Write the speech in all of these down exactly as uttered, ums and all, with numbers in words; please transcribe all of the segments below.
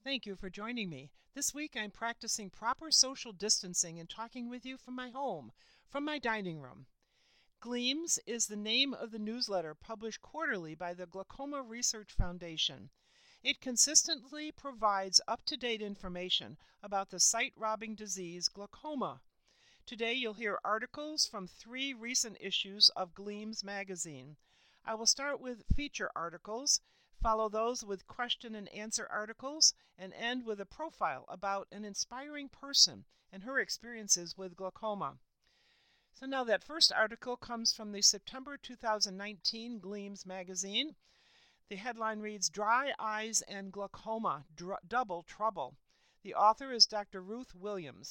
Thank you for joining me. This week I'm practicing proper social distancing and talking with you from my home, from my dining room. Gleams is the name of the newsletter published quarterly by the Glaucoma Research Foundation. It consistently provides up-to-date information about the sight-robbing disease glaucoma. Today you'll hear articles from three recent issues of Gleams magazine. I will start with feature articles, follow those with question and answer articles, and end with a profile about an inspiring person and her experiences with glaucoma. So now that first article comes from the September two thousand nineteen Gleams magazine. The headline reads, "Dry Eyes and Glaucoma, Dr- Double Trouble." The author is Doctor Ruth Williams.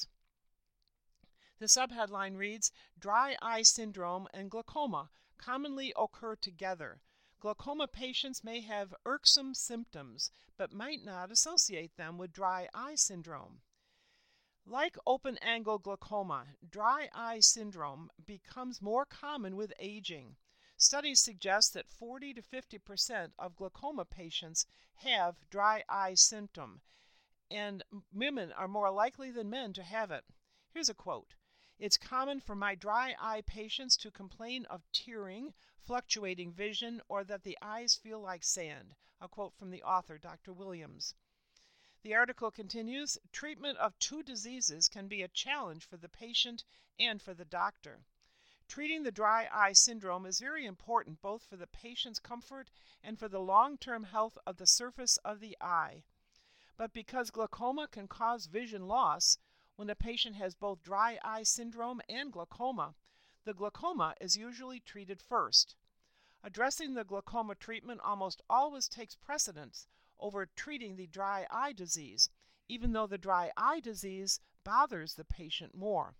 The subheadline reads, "Dry eye syndrome and glaucoma commonly occur together. Glaucoma patients may have irksome symptoms, but might not associate them with dry eye syndrome." Like open-angle glaucoma, dry eye syndrome becomes more common with aging. Studies suggest that forty to fifty percent of glaucoma patients have dry eye symptom, and women are more likely than men to have it. Here's a quote. "It's common for my dry eye patients to complain of tearing, fluctuating vision, or that the eyes feel like sand." A quote from the author, Doctor Williams. The article continues, "Treatment of two diseases can be a challenge for the patient and for the doctor. Treating the dry eye syndrome is very important both for the patient's comfort and for the long-term health of the surface of the eye. But because glaucoma can cause vision loss, when a patient has both dry eye syndrome and glaucoma, the glaucoma is usually treated first. Addressing the glaucoma treatment almost always takes precedence over treating the dry eye disease, even though the dry eye disease bothers the patient more.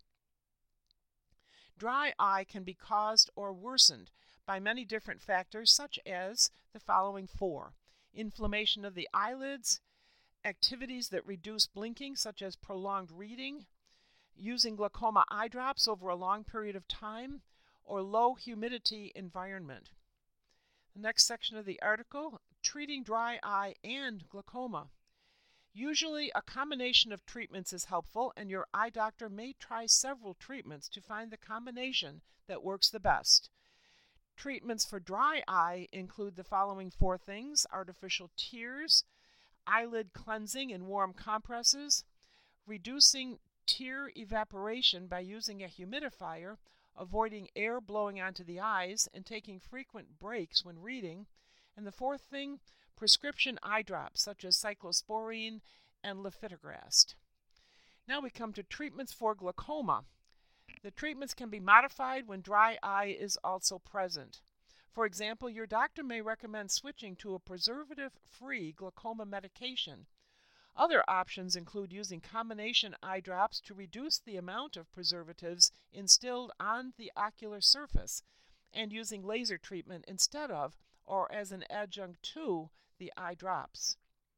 Dry eye can be caused or worsened by many different factors, such as the following four: inflammation of the eyelids, activities that reduce blinking, such as prolonged reading, using glaucoma eye drops over a long period of time, or low humidity environment." The next section of the article, treating dry eye and glaucoma. Usually a combination of treatments is helpful, and your eye doctor may try several treatments to find the combination that works the best. Treatments for dry eye include the following four things: artificial tears, eyelid cleansing and warm compresses, reducing tear evaporation by using a humidifier, avoiding air blowing onto the eyes, and taking frequent breaks when reading. And the fourth thing, prescription eye drops such as cyclosporine and lifitegrast. Now we come to treatments for glaucoma. The treatments can be modified when dry eye is also present. For example, your doctor may recommend switching to a preservative-free glaucoma medication. Other options include using combination eye drops to reduce the amount of preservatives instilled on the ocular surface, and using laser treatment instead of, or as an adjunct to, the eye drops.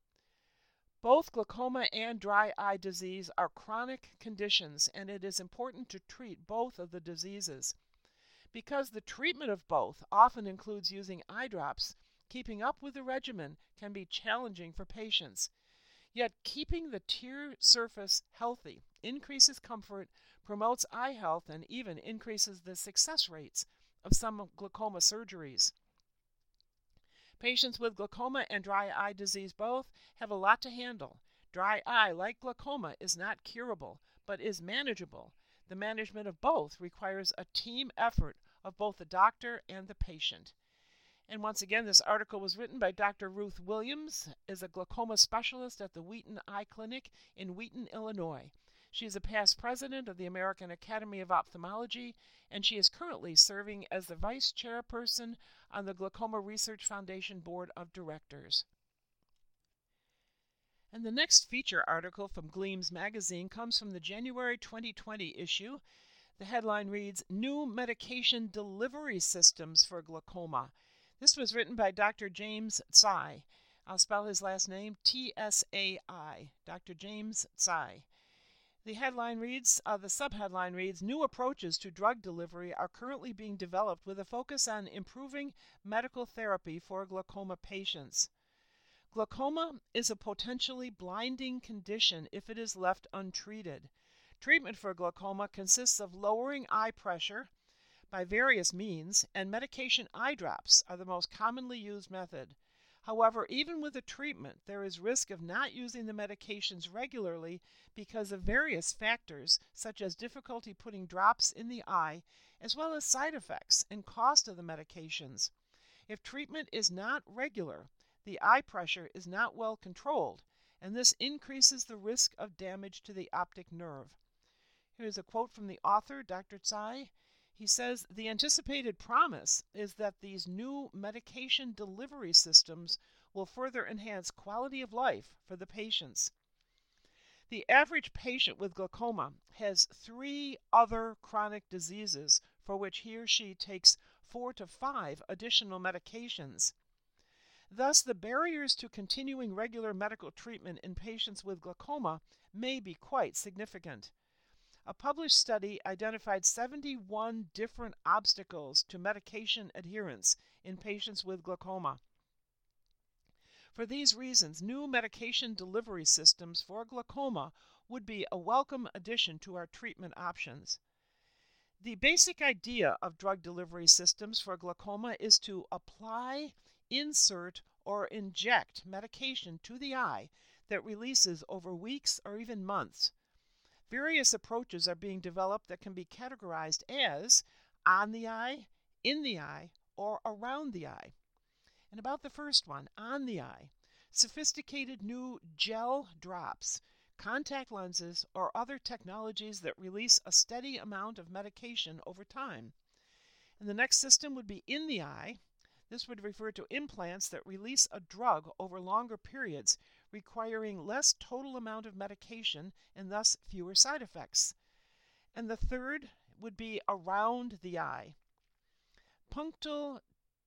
Both glaucoma and dry eye disease are chronic conditions, and it is important to treat both of the diseases. Because the treatment of both often includes using eye drops, keeping up with the regimen can be challenging for patients. Yet keeping the tear surface healthy increases comfort, promotes eye health, and even increases the success rates of some glaucoma surgeries. Patients with glaucoma and dry eye disease both have a lot to handle. Dry eye, like glaucoma, is not curable, but is manageable. The management of both requires a team effort of both the doctor and the patient. And once again, this article was written by Doctor Ruth Williams, is a glaucoma specialist at the Wheaton Eye Clinic in Wheaton, Illinois. She is a past president of the American Academy of Ophthalmology, and she is currently serving as the vice chairperson on the Glaucoma Research Foundation Board of Directors. And the next feature article from Gleams magazine comes from the January twenty twenty issue. The headline reads, "New Medication Delivery Systems for Glaucoma." This was written by Doctor James Tsai. I'll spell his last name, T S A I, Doctor James Tsai. The headline reads, uh, the subheadline reads, "New approaches to drug delivery are currently being developed with a focus on improving medical therapy for glaucoma patients." Glaucoma is a potentially blinding condition if it is left untreated. Treatment for glaucoma consists of lowering eye pressure by various means, and medication eye drops are the most commonly used method. However, even with the treatment, there is risk of not using the medications regularly because of various factors, such as difficulty putting drops in the eye, as well as side effects and cost of the medications. If treatment is not regular, the eye pressure is not well controlled, and this increases the risk of damage to the optic nerve. Here's a quote from the author, Doctor Tsai. He says, "The anticipated promise is that these new medication delivery systems will further enhance quality of life for the patients." The average patient with glaucoma has three other chronic diseases for which he or she takes four to five additional medications. Thus, the barriers to continuing regular medical treatment in patients with glaucoma may be quite significant. A published study identified seventy-one different obstacles to medication adherence in patients with glaucoma. For these reasons, new medication delivery systems for glaucoma would be a welcome addition to our treatment options. The basic idea of drug delivery systems for glaucoma is to apply, insert, or inject medication to the eye that releases over weeks or even months. Various approaches are being developed that can be categorized as on the eye, in the eye, or around the eye. And about the first one, on the eye, sophisticated new gel drops, contact lenses, or other technologies that release a steady amount of medication over time. And the next system would be in the eye. This would refer to implants that release a drug over longer periods, requiring less total amount of medication and thus fewer side effects. And the third would be around the eye. Punctal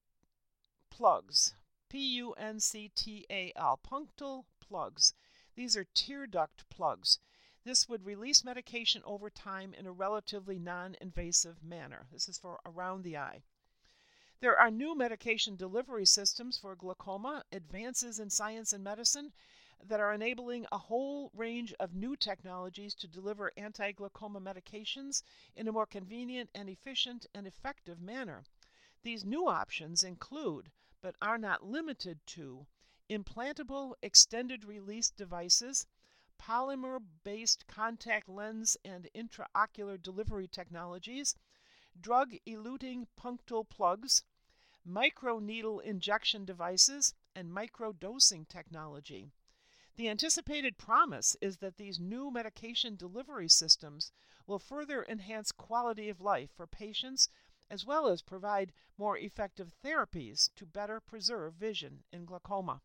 plugs, P U N C T A L, punctal plugs. These are tear duct plugs. This would release medication over time in a relatively non-invasive manner. This is for around the eye. There are new medication delivery systems for glaucoma, advances in science and medicine that are enabling a whole range of new technologies to deliver anti-glaucoma medications in a more convenient and efficient and effective manner. These new options include, but are not limited to, implantable extended-release devices, polymer-based contact lens and intraocular delivery technologies, drug-eluting punctal plugs, microneedle injection devices, and microdosing technology. The anticipated promise is that these new medication delivery systems will further enhance quality of life for patients as well as provide more effective therapies to better preserve vision in glaucoma.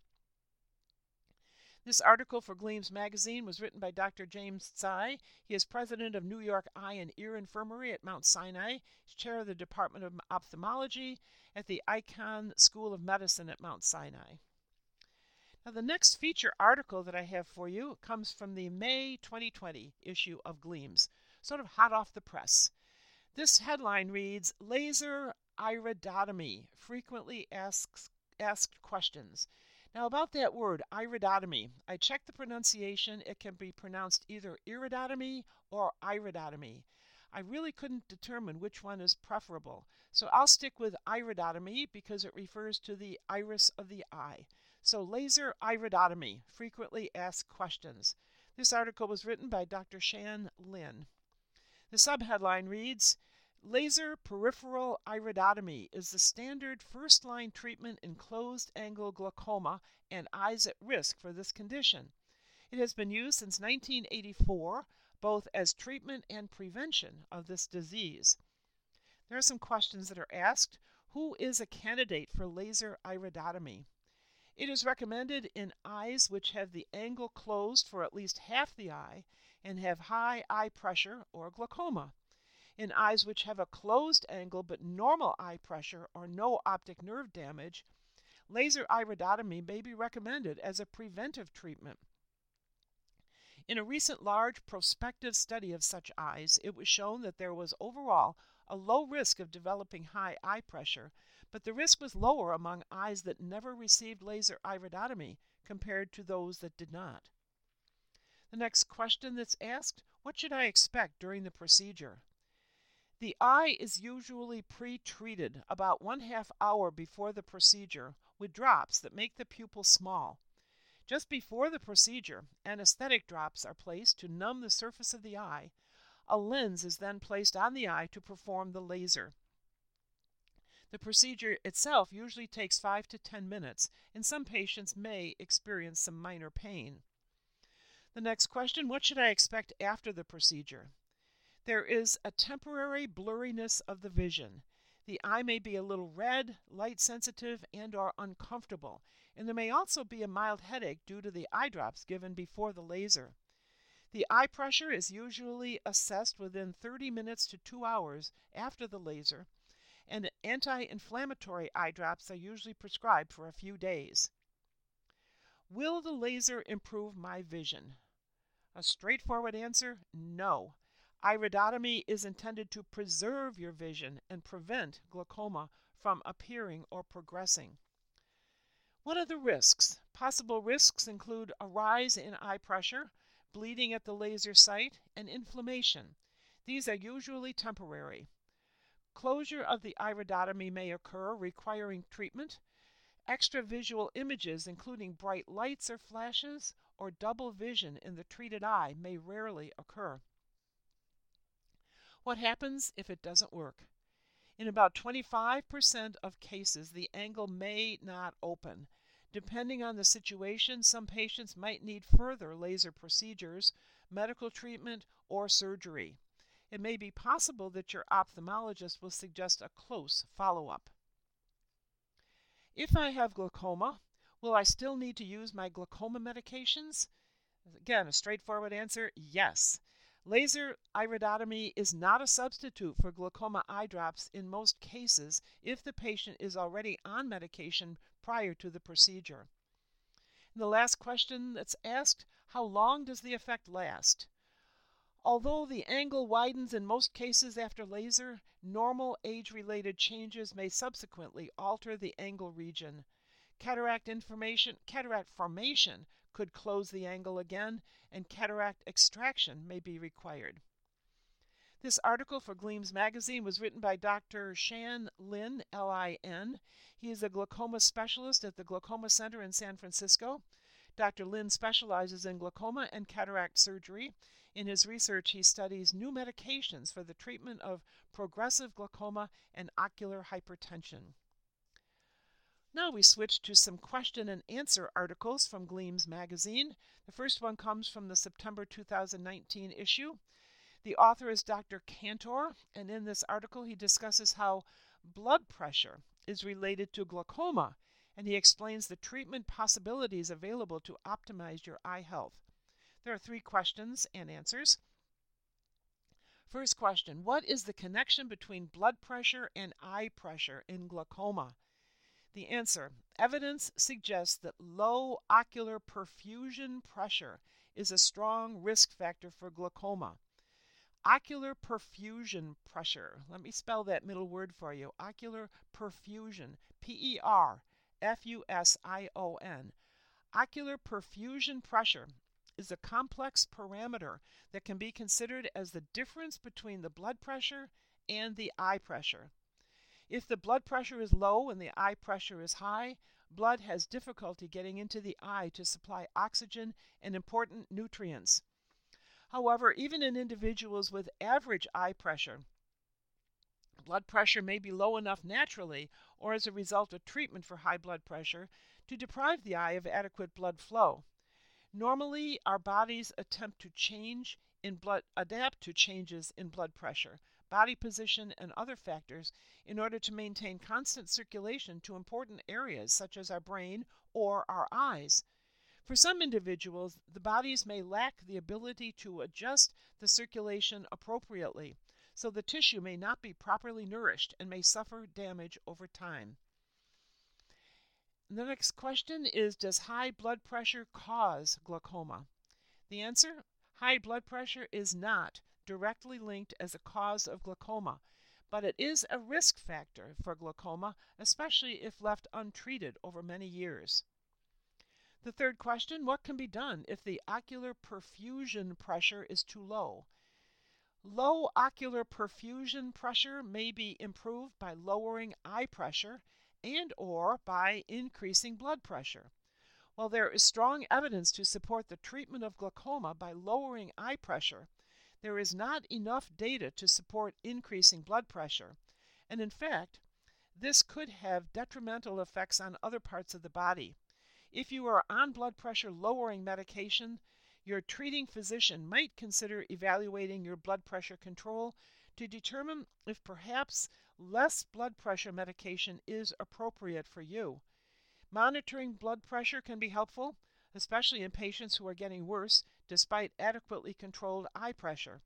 This article for Gleams Magazine was written by Doctor James Tsai. He is president of New York Eye and Ear Infirmary at Mount Sinai. He's chair of the Department of Ophthalmology at the Icahn School of Medicine at Mount Sinai. Now, the next feature article that I have for you comes from the May twenty twenty issue of Gleams, sort of hot off the press. This headline reads, "Laser Iridotomy, Frequently Asked, asked Questions." Now, about that word, iridotomy, I checked the pronunciation. It can be pronounced either iridotomy or iridotomy. I really couldn't determine which one is preferable, so I'll stick with iridotomy because it refers to the iris of the eye. So, laser iridotomy, frequently asked questions. This article was written by Doctor Shan Lin. The subheadline reads, "Laser peripheral iridotomy is the standard first-line treatment in closed-angle glaucoma and eyes at risk for this condition. It has been used since nineteen eighty-four, both as treatment and prevention of this disease." There are some questions that are asked. Who is a candidate for laser iridotomy? It is recommended in eyes which have the angle closed for at least half the eye and have high eye pressure or glaucoma. In eyes which have a closed angle but normal eye pressure or no optic nerve damage, laser iridotomy may be recommended as a preventive treatment. In a recent large prospective study of such eyes, it was shown that there was overall a low risk of developing high eye pressure, but the risk was lower among eyes that never received laser iridotomy compared to those that did not. The next question that's asked, what should I expect during the procedure? The eye is usually pre-treated about one half hour before the procedure with drops that make the pupil small. Just before the procedure, anesthetic drops are placed to numb the surface of the eye. A lens is then placed on the eye to perform the laser. The procedure itself usually takes five to ten minutes, and some patients may experience some minor pain. The next question, what should I expect after the procedure? There is a temporary blurriness of the vision. The eye may be a little red, light sensitive, and or uncomfortable, and there may also be a mild headache due to the eye drops given before the laser. The eye pressure is usually assessed within thirty minutes to two hours after the laser, and anti-inflammatory eye drops are usually prescribed for a few days. Will the laser improve my vision? A straightforward answer, no. Iridotomy is intended to preserve your vision and prevent glaucoma from appearing or progressing. What are the risks? Possible risks include a rise in eye pressure, bleeding at the laser site, and inflammation. These are usually temporary. Closure of the iridotomy may occur, requiring treatment. Extra visual images, including bright lights or flashes, or double vision in the treated eye, may rarely occur. What happens if it doesn't work? In about twenty-five percent of cases, the angle may not open. Depending on the situation, some patients might need further laser procedures, medical treatment, or surgery. It may be possible that your ophthalmologist will suggest a close follow-up. If I have glaucoma, will I still need to use my glaucoma medications? Again, a straightforward answer, yes. Laser iridotomy is not a substitute for glaucoma eye drops in most cases if the patient is already on medication prior to the procedure. And the last question that's asked, how long does the effect last? Although the angle widens in most cases after laser, normal age-related changes may subsequently alter the angle region. Cataract information, cataract formation could close the angle again, and cataract extraction may be required. This article for Gleams Magazine was written by Doctor Shan Lin, L I N. He is a glaucoma specialist at the Glaucoma Center in San Francisco. Doctor Lin specializes in glaucoma and cataract surgery. In his research, he studies new medications for the treatment of progressive glaucoma and ocular hypertension. Now we switch to some question and answer articles from Gleams Magazine. The first one comes from the September two thousand nineteen issue. The author is Doctor Cantor, and in this article he discusses how blood pressure is related to glaucoma, and he explains the treatment possibilities available to optimize your eye health. There are three questions and answers. First question, what is the connection between blood pressure and eye pressure in glaucoma? The answer, evidence suggests that low ocular perfusion pressure is a strong risk factor for glaucoma. Ocular perfusion pressure, let me spell that middle word for you, ocular perfusion, P E R F U S I O N. Ocular perfusion pressure is a complex parameter that can be considered as the difference between the blood pressure and the eye pressure. If the blood pressure is low and the eye pressure is high, blood has difficulty getting into the eye to supply oxygen and important nutrients. However, even in individuals with average eye pressure, blood pressure may be low enough naturally or as a result of treatment for high blood pressure to deprive the eye of adequate blood flow. Normally, our bodies attempt to change in blood, adapt to changes in blood pressure, body position, and other factors in order to maintain constant circulation to important areas such as our brain or our eyes. For some individuals, the bodies may lack the ability to adjust the circulation appropriately, so the tissue may not be properly nourished and may suffer damage over time. The next question is, does high blood pressure cause glaucoma? The answer, high blood pressure is not directly linked as a cause of glaucoma, but it is a risk factor for glaucoma, especially if left untreated over many years. The third question, what can be done if the ocular perfusion pressure is too low? Low ocular perfusion pressure may be improved by lowering eye pressure and or by increasing blood pressure. While there is strong evidence to support the treatment of glaucoma by lowering eye pressure, there is not enough data to support increasing blood pressure, and in fact, this could have detrimental effects on other parts of the body. If you are on blood pressure lowering medication, your treating physician might consider evaluating your blood pressure control to determine if perhaps less blood pressure medication is appropriate for you. Monitoring blood pressure can be helpful, especially in patients who are getting worse despite adequately controlled eye pressure.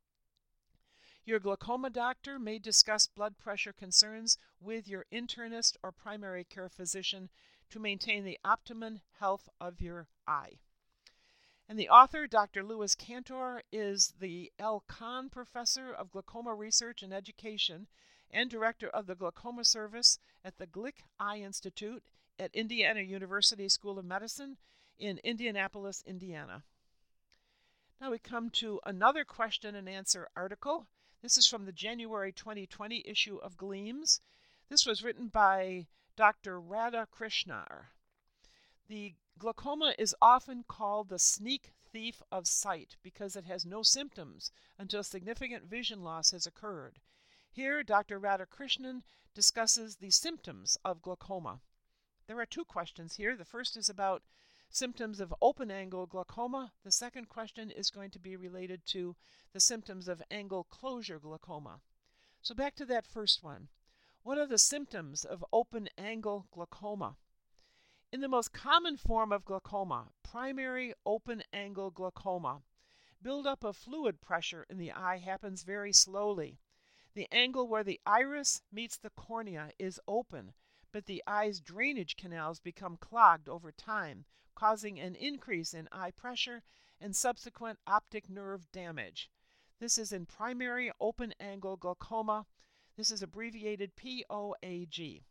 Your glaucoma doctor may discuss blood pressure concerns with your internist or primary care physician to maintain the optimum health of your eye. And the author, Doctor Louis Kantor, is the L. Kahn Professor of Glaucoma Research and Education and Director of the Glaucoma Service at the Glick Eye Institute at Indiana University School of Medicine in Indianapolis, Indiana. Now we come to another question and answer article. This is from the January twenty twenty issue of Gleams. This was written by Doctor Radhakrishnar. The glaucoma is often called the sneak thief of sight because it has no symptoms until significant vision loss has occurred. Here, Doctor Radhakrishnan discusses the symptoms of glaucoma. There are two questions here. The first is about symptoms of open-angle glaucoma. The second question is going to be related to the symptoms of angle closure glaucoma. So back to that first one. What are the symptoms of open-angle glaucoma? In the most common form of glaucoma, primary open-angle glaucoma, buildup of fluid pressure in the eye happens very slowly. The angle where the iris meets the cornea is open, but the eye's drainage canals become clogged over time, causing an increase in eye pressure and subsequent optic nerve damage. This is in primary open-angle glaucoma. This is abbreviated P O A G.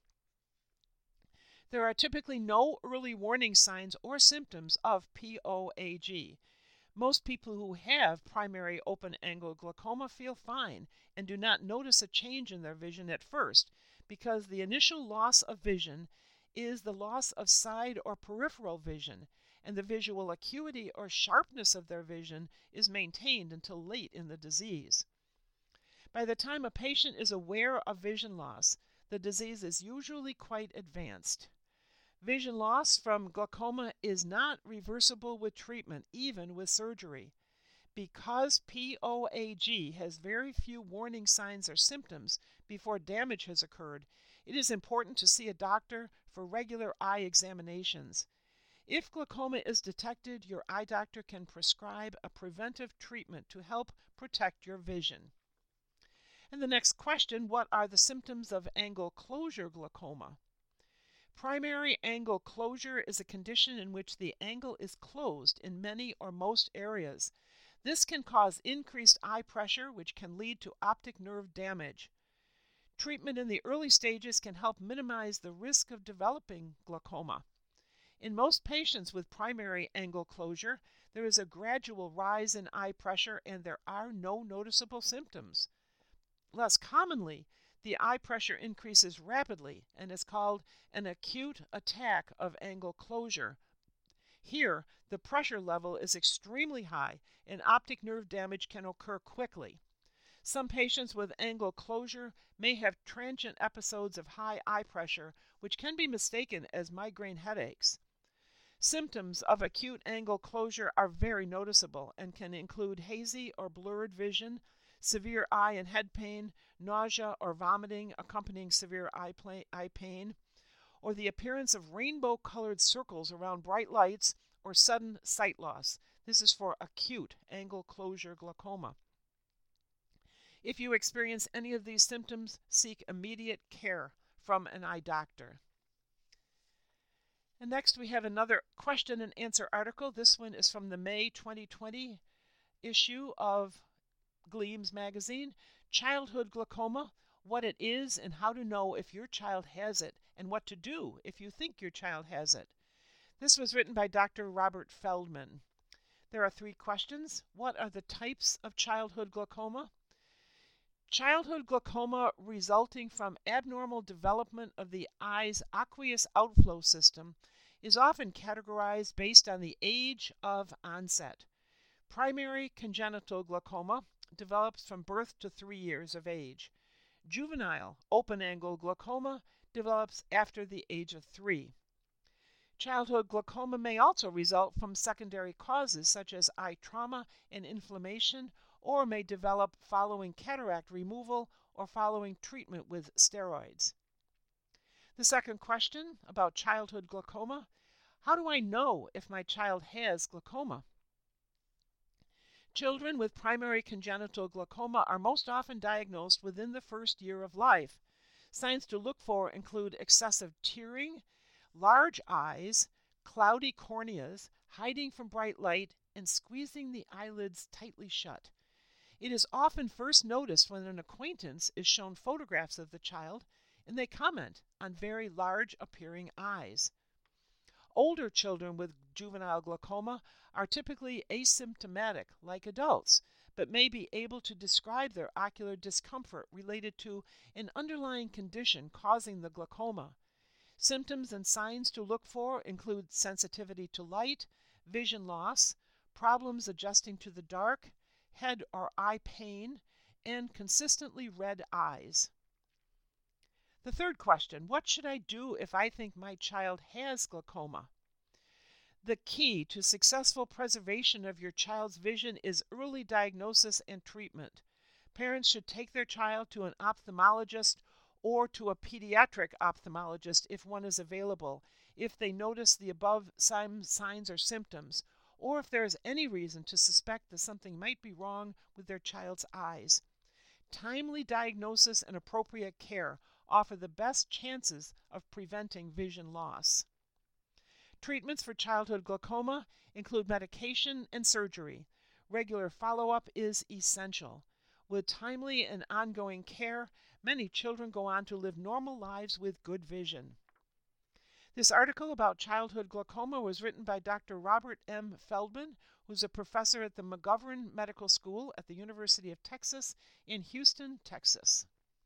There are typically no early warning signs or symptoms of P O A G. Most people who have primary open-angle glaucoma feel fine and do not notice a change in their vision at first because the initial loss of vision is the loss of side or peripheral vision, and the visual acuity or sharpness of their vision is maintained until late in the disease. By the time a patient is aware of vision loss, the disease is usually quite advanced. Vision loss from glaucoma is not reversible with treatment, even with surgery. Because P O A G has very few warning signs or symptoms before damage has occurred, it is important to see a doctor for regular eye examinations. If glaucoma is detected, your eye doctor can prescribe a preventive treatment to help protect your vision. And the next question, what are the symptoms of angle closure glaucoma? Primary angle closure is a condition in which the angle is closed in many or most areas. This can cause increased eye pressure, which can lead to optic nerve damage. Treatment in the early stages can help minimize the risk of developing glaucoma. In most patients with primary angle closure, there is a gradual rise in eye pressure and there are no noticeable symptoms. Less commonly, the eye pressure increases rapidly and is called an acute attack of angle closure. Here, the pressure level is extremely high and optic nerve damage can occur quickly. Some patients with angle closure may have transient episodes of high eye pressure, which can be mistaken as migraine headaches. Symptoms of acute angle closure are very noticeable and can include hazy or blurred vision, severe eye and head pain, nausea or vomiting accompanying severe eye, play, eye pain, or the appearance of rainbow-colored circles around bright lights or sudden sight loss. This is for acute angle closure glaucoma. If you experience any of these symptoms, seek immediate care from an eye doctor. And next we have another question and answer article. This one is from the May twenty twenty issue of Gleams magazine, Childhood Glaucoma, What It Is and How to Know If Your Child Has It, and What to Do If You Think Your Child Has It. This was written by Doctor Robert Feldman. There are three questions. What are the types of childhood glaucoma? Childhood glaucoma resulting from abnormal development of the eye's aqueous outflow system is often categorized based on the age of onset. Primary congenital glaucoma develops from birth to three years of age. Juvenile open-angle glaucoma develops after the age of three. Childhood glaucoma may also result from secondary causes such as eye trauma and inflammation, or may develop following cataract removal or following treatment with steroids. The second question about childhood glaucoma: how do I know if my child has glaucoma? Children with primary congenital glaucoma are most often diagnosed within the first year of life. Signs to look for include excessive tearing, large eyes, cloudy corneas, hiding from bright light, and squeezing the eyelids tightly shut. It is often first noticed when an acquaintance is shown photographs of the child and they comment on very large appearing eyes. Older children with juvenile glaucoma are typically asymptomatic like adults, but may be able to describe their ocular discomfort related to an underlying condition causing the glaucoma. Symptoms and signs to look for include sensitivity to light, vision loss, problems adjusting to the dark, head or eye pain, and consistently red eyes. The third question: what should I do if I think my child has glaucoma? The key to successful preservation of your child's vision is early diagnosis and treatment. Parents should take their child to an ophthalmologist or to a pediatric ophthalmologist if one is available, if they notice the above signs or symptoms, or if there is any reason to suspect that something might be wrong with their child's eyes. Timely diagnosis and appropriate care offer the best chances of preventing vision loss. Treatments for childhood glaucoma include medication and surgery. Regular follow-up is essential. With timely and ongoing care, many children go on to live normal lives with good vision. This article about childhood glaucoma was written by Doctor Robert M. Feldman, who's a professor at the McGovern Medical School at the University of Texas in Houston, Texas.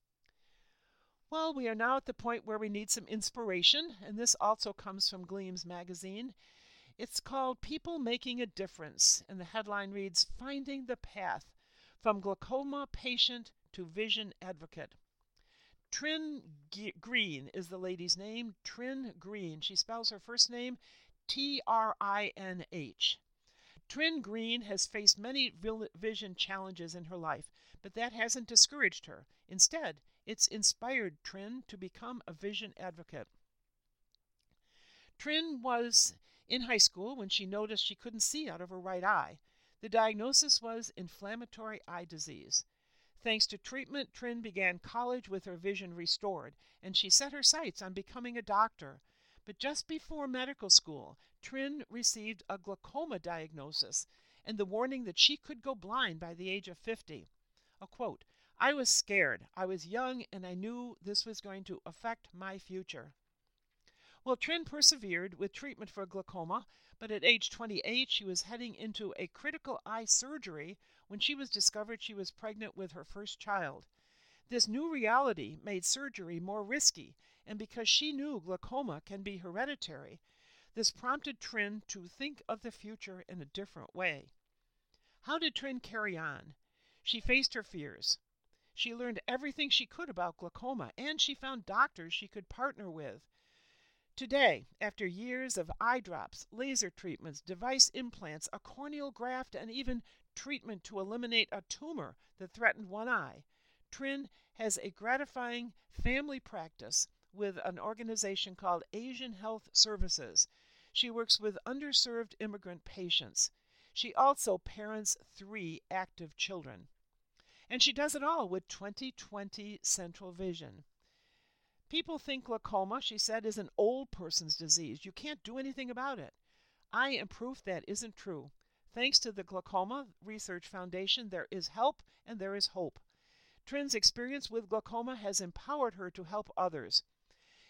Well, we are now at the point where we need some inspiration, and this also comes from Gleams magazine. It's called People Making a Difference, and the headline reads, Finding the Path, From Glaucoma Patient to Vision Advocate. Trin G- Green is the lady's name, Trin Green. She spells her first name T R I N H. Trin Green has faced many vision challenges in her life, but that hasn't discouraged her. Instead, it's inspired Trin to become a vision advocate. Trin was in high school when she noticed she couldn't see out of her right eye. The diagnosis was inflammatory eye disease. Thanks to treatment, Trin began college with her vision restored, and she set her sights on becoming a doctor. But just before medical school, Trin received a glaucoma diagnosis and the warning that she could go blind by the age of fifty. A quote, I was scared. I was young, and I knew this was going to affect my future. Well, Trin persevered with treatment for glaucoma, but at age twenty-eight, she was heading into a critical eye surgery when she was discovered she was pregnant with her first child. This new reality made surgery more risky, and because she knew glaucoma can be hereditary, this prompted Trin to think of the future in a different way. How did Trin carry on? She faced her fears. She learned everything she could about glaucoma, and she found doctors she could partner with. Today, after years of eye drops, laser treatments, device implants, a corneal graft, and even treatment to eliminate a tumor that threatened one eye, Trin has a gratifying family practice with an organization called Asian Health Services. She works with underserved immigrant patients. She also parents three active children. And she does it all with twenty twenty Central Vision. People think glaucoma, she said, is an old person's disease. You can't do anything about it. I am proof that isn't true. Thanks to the Glaucoma Research Foundation, there is help and there is hope. Trin's experience with glaucoma has empowered her to help others.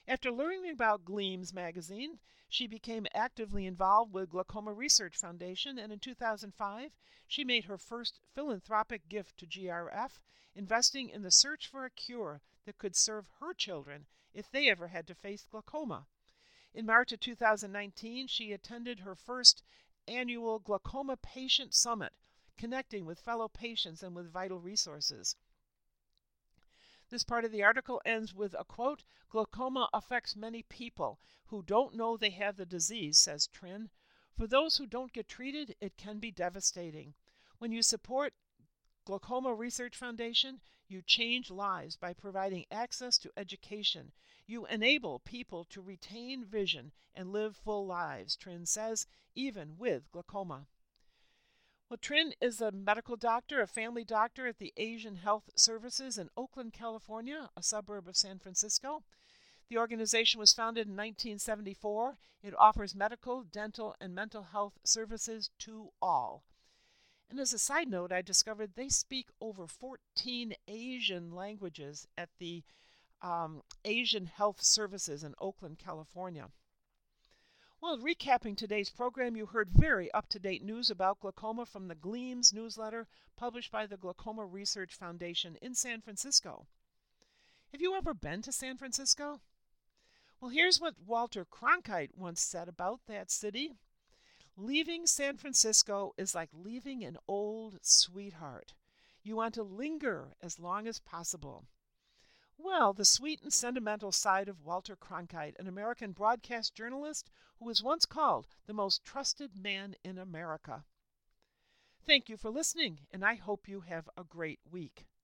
After learning about Gleams magazine, she became actively involved with Glaucoma Research Foundation, and in two thousand five, she made her first philanthropic gift to G R F, investing in the search for a cure that could serve her children if they ever had to face glaucoma. In March of two thousand nineteen, she attended her first annual Glaucoma Patient Summit, connecting with fellow patients and with vital resources. This part of the article ends with a quote, "Glaucoma affects many people who don't know they have the disease," says Trin. "For those who don't get treated, it can be devastating. When you support Glaucoma Research Foundation, you change lives by providing access to education. You enable people to retain vision and live full lives," Trin says, "even with glaucoma." Well, Trin is a medical doctor, a family doctor at the Asian Health Services in Oakland, California, a suburb of San Francisco. The organization was founded in nineteen seventy-four. It offers medical, dental, and mental health services to all. And as a side note, I discovered they speak over fourteen Asian languages at the um, Asian Health Services in Oakland, California. Well, recapping today's program, you heard very up-to-date news about glaucoma from the Gleams newsletter published by the Glaucoma Research Foundation in San Francisco. Have you ever been to San Francisco? Well, here's what Walter Cronkite once said about that city. "Leaving San Francisco is like leaving an old sweetheart. You want to linger as long as possible." Well, the sweet and sentimental side of Walter Cronkite, an American broadcast journalist who was once called the most trusted man in America. Thank you for listening, and I hope you have a great week.